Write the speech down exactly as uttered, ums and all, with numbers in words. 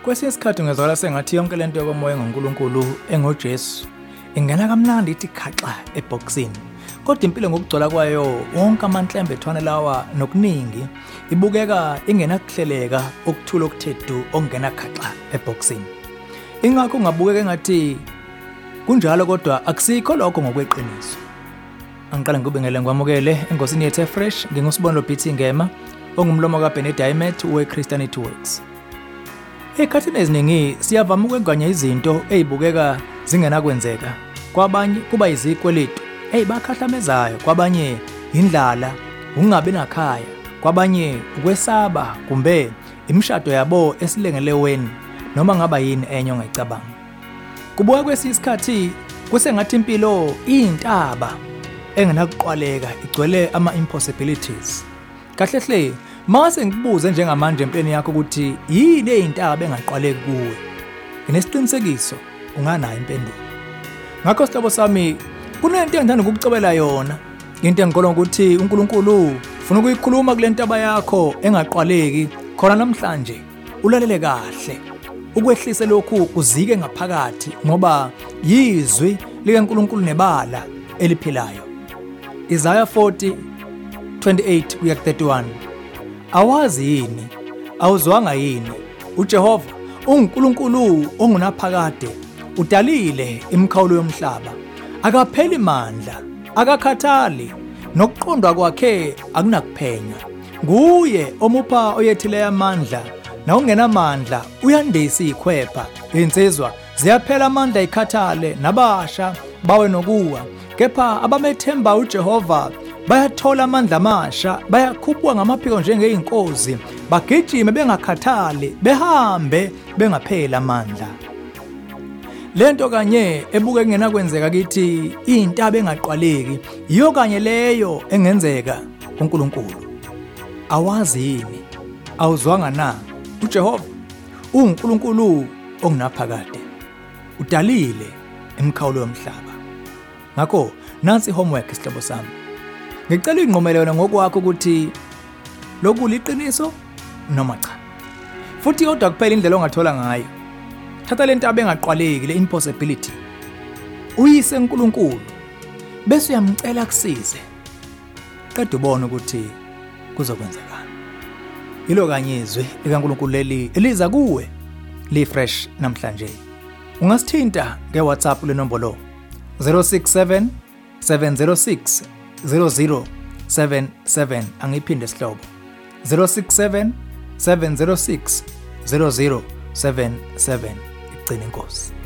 Kwesinye isikhathi ngizwakala sengathi yonke lento yokomoya ngoNkulunkulu engoJesu ingena kamnandi ithi khaxa eboxini. Kodwa impilo ngokugcola kwayo wonke amanhlembe ethwane lawa nokuningi ibukeka ingenakuhleleka okuthula okuthethu okungena khaxa eboxini. Ingakho ungabukeka engathi kunjalo kodwa akusikho lokho ngokweqiniso. Angiqala ngikubengele ngikwamukele enkosini yethu fresh ngingusibonelo Bithi Ngema ongumlomo kaBenedict weChristianity Works. Ekhathini eziningi siyavama ukwenganya izinto ezibukeka zingenakwenzeka. Kwabanye kuba izikweletu ezibakhahlameza, kwabanye indlala, ungabe nakhaya, kwabanye ukwesaba kumbe imishado yabo esilengeleweni noma ngaba yini enye ongayicabanga. Kubuka kwesisikhathi kusengathi impilo iyintaba engenakuqwaleka igcwele ama impossibilities. Kahle hle mase ngikubuze njengamanje empeni yakho ukuthi yini eyintaba engaqwaleki kuwe. Nginesiqinisekiso unganayo impendulo. Ngakho sihlobo sami kunento engithanda ukukucobela yona. Into engikholwa ukuthi uNkulunkulu ufuna ukuyikhuluma kule ntaba yakho engaqwaleki khona namhlanje. Ulalele kahle. Ukwehlise lokhu uzike ngaphakathi ngoba yizwi likaNkulunkulu nebala eliphilayo. Isaiah forty twenty-eight kuya thirty-one. Awazi yini? Awuzwanga yini? uJehova uNkulunkulu ongunaphakade udalile imikhawulo yomhlaba. Akapheli mandla, akakhathali, nokuqondwa kwakhe akunakuphenya. Nguye omupha oyethile amandla, na ungenamandla uyandisa ikhwepha. Insizwa ziyaphela amandla ikhathale nabasha bawe nokuwa. Kepha abamethemba uJehova bayathola amandla amasha, bayakhuphuka ngamaphiko njengeyinkozi, bagijime bengakhathali, behambe bengapheli amandla. Lento kanye ebuke ngena kwenzeka kithi intaba engaqwaleki iyo kanye leyo engenzeka kuNkulunkulu. Awazi yini? Awuzwanga na? uJehova uNkulunkulu ongunaphakade udalile imikhawulo yomhlaba. Ngakho nansi homework isihlobo sami. Ngicela ingqomelelo ngokwakho ukuthi lokhu liqiniso noma cha. Futhi kodwa kuphela indlela ongathola ngayo. Thatha lento abengaqwaleki le impossibility. Uyise uNkulunkulu bese uyamcela kusize. Qeda ubone ukuthi kuzokwenzekana. Yilo kanye izwi likaNkulunkulu leli eliza kuwe li fresh namhlanje. Ungasithinta ngeWhatsApp lenombolo zero six seven seven zero six zero zero seven seven. Angiphinde sihlobo zero six seven seven zero six zero zero seven seven. Igcina inkosi.